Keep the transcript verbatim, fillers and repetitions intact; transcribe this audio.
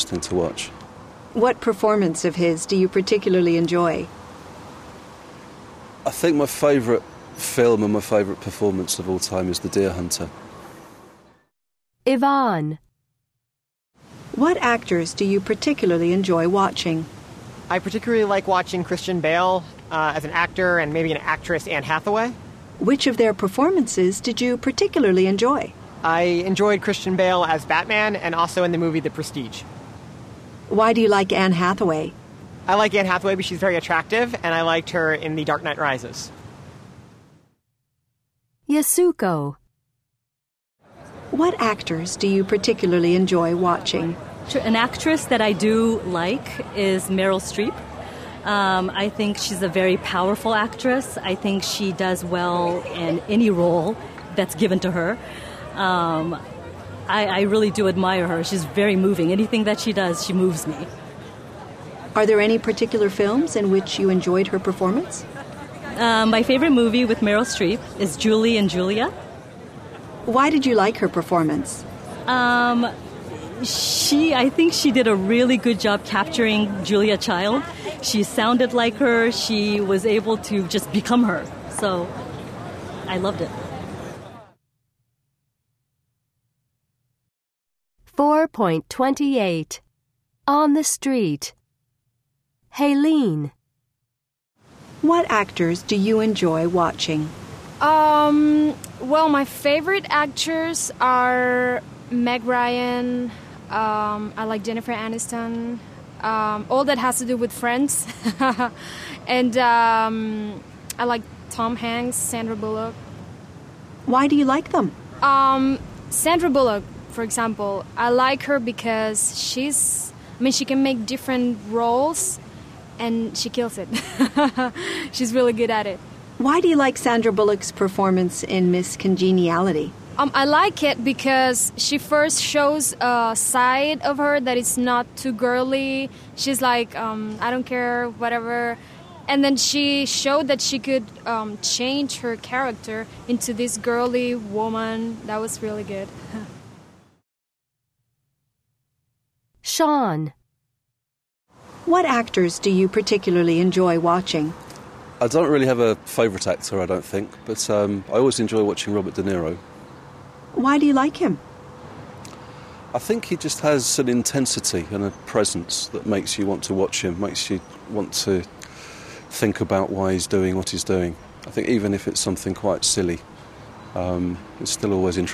interesting to watch. What performance of his do you particularly enjoy? I think my favourite film and my favourite performance of all time is The Deer Hunter. Yvonne. What actors do you particularly enjoy watching? I particularly like watching Christian Bale uh, as an actor and maybe an actress, Anne Hathaway. Which of their performances did you particularly enjoy? I enjoyed Christian Bale as Batman and also in the movie The Prestige. Why do you like Anne Hathaway? I like Anne Hathaway because she's very attractive, and I liked her in The Dark Knight Rises. Yasuko. What actors do you particularly enjoy watching? An actress that I do like is Meryl Streep. Um, I think she's a very powerful actress. I think she does well in any role that's given to her. Um, I, I really do admire her. She's very moving. Anything that she does, she moves me. Are there any particular films in which you enjoyed her performance? Um, my favorite movie with Meryl Streep is Julie and Julia. Why did you like her performance? Um, she, I think she did a really good job capturing Julia Child. She sounded like her. She was able to just become her. So I loved it. four point two eight. On the Street. Haylene. What actors do you enjoy watching? Um, well, my favorite actors are Meg Ryan. Um, I like Jennifer Aniston. Um, all that has to do with Friends. and um, I like Tom Hanks, Sandra Bullock. Why do you like them? Um, Sandra Bullock, for example, I like her because she's, I mean, she can make different roles and she kills it. She's really good at it. Why do you like Sandra Bullock's performance in Miss Congeniality? Um, I like it because she first shows a side of her that is not too girly. She's like, um, I don't care, whatever. And then she showed that she could um, change her character into this girly woman. That was really good. Sean. What actors do you particularly enjoy watching? I don't really have a favourite actor, I don't think, but um, I always enjoy watching Robert De Niro. Why do you like him? I think he just has an intensity and a presence that makes you want to watch him, makes you want to think about why he's doing what he's doing. I think even if it's something quite silly, um, it's still always interesting.